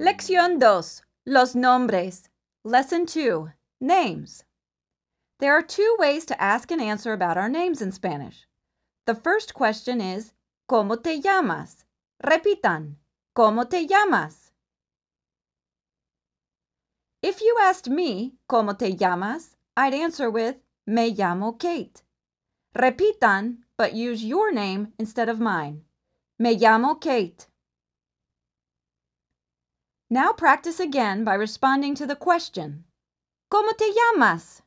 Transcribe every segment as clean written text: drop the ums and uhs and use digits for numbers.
Lección 2. Los nombres. Lesson 2. Names. There are two ways to ask and answer about our names in Spanish. The first question is, ¿Cómo te llamas? Repitan, ¿Cómo te llamas? If you asked me, ¿Cómo te llamas?, I'd answer with, Me llamo Kate. Repitan, but use your name instead of mine. Me llamo Kate. Now practice again by responding to the question. ¿Cómo te llamas?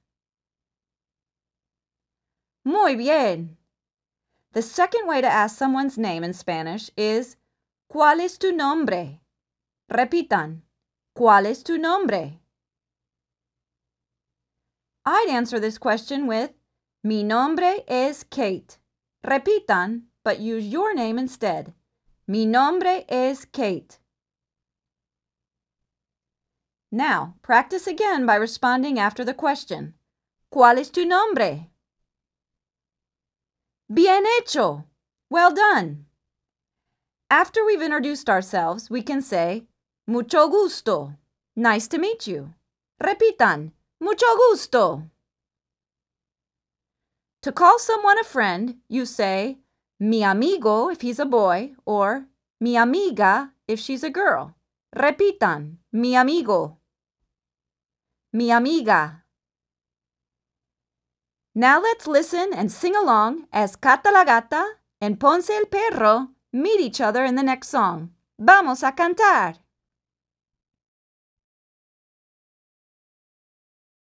Muy bien. The second way to ask someone's name in Spanish is, ¿Cuál es tu nombre? Repitan, ¿Cuál es tu nombre? I'd answer this question with, Mi nombre es Kate. Repitan, but use your name instead. Mi nombre es Kate. Now, practice again by responding after the question. ¿Cuál es tu nombre? Bien hecho! Well done! After we've introduced ourselves, we can say, Mucho gusto. Nice to meet you. Repitan, Mucho gusto. To call someone a friend, you say, Mi amigo if he's a boy, or Mi amiga if she's a girl. Repitan, mi amigo. Mi amiga. Now let's listen and sing along as Cata la Gata and Ponce el Perro meet each other in the next song. Vamos a cantar.